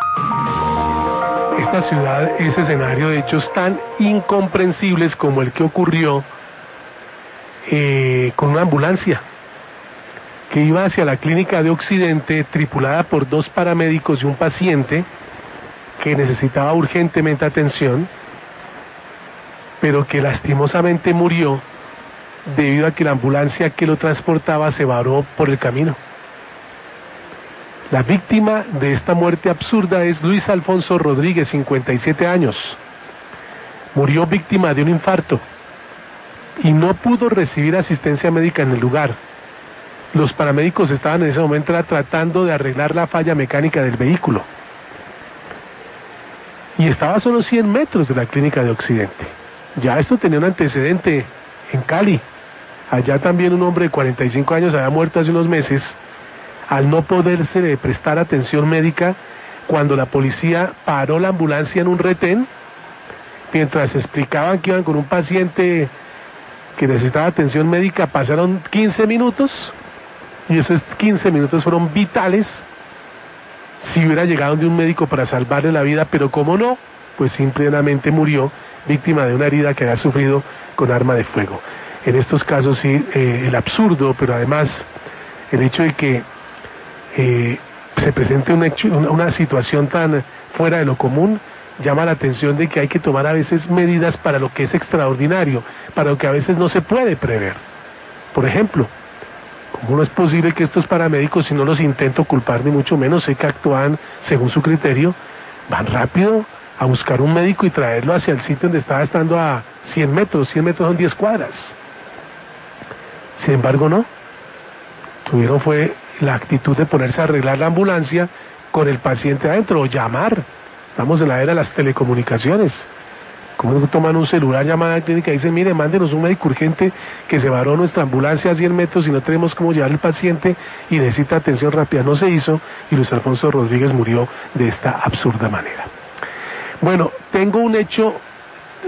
Esta ciudad es escenario de hechos tan incomprensibles como el que ocurrió con una ambulancia que iba hacia la clínica de Occidente, tripulada por 2 paramédicos y un paciente que necesitaba urgentemente atención, pero que lastimosamente murió debido a que la ambulancia que lo transportaba se varó por el camino. La víctima de esta muerte absurda es Luis Alfonso Rodríguez, 57 años. Murió víctima de un infarto y no pudo recibir asistencia médica en el lugar. Los paramédicos estaban en ese momento tratando de arreglar la falla mecánica del vehículo. Y estaba a solo 100 metros de la clínica de Occidente. Ya esto tenía un antecedente en Cali. Allá también un hombre de 45 años había muerto hace unos meses al no poderse prestar atención médica cuando la policía paró la ambulancia en un retén mientras explicaban que iban con un paciente que necesitaba atención médica. Pasaron 15 minutos y esos 15 minutos fueron vitales si hubiera llegado de un médico para salvarle la vida, pero como no, pues simplemente murió víctima de una herida que había sufrido con arma de fuego. En estos casos sí, el absurdo, pero además el hecho de que se presente una situación tan fuera de lo común llama la atención de que hay que tomar a veces medidas para lo que es extraordinario, para lo que a veces no se puede prever. Por ejemplo, ¿cómo no es posible que estos paramédicos, y no los intento culpar ni mucho menos, sé que actúan según su criterio, van rápido a buscar un médico y traerlo hacia el sitio donde estaba estando a 100 metros, 100 metros son 10 cuadras. Sin embargo, no. Tuvieron fue la actitud de ponerse a arreglar la ambulancia con el paciente adentro, o llamar. Estamos en la era de las telecomunicaciones. ¿Cómo toman un celular, llaman a la clínica y dicen, mire, mándenos un médico urgente que se varó nuestra ambulancia a 100 metros y no tenemos cómo llevar el paciente y necesita atención rápida? No se hizo y Luis Alfonso Rodríguez murió de esta absurda manera. Bueno, tengo un hecho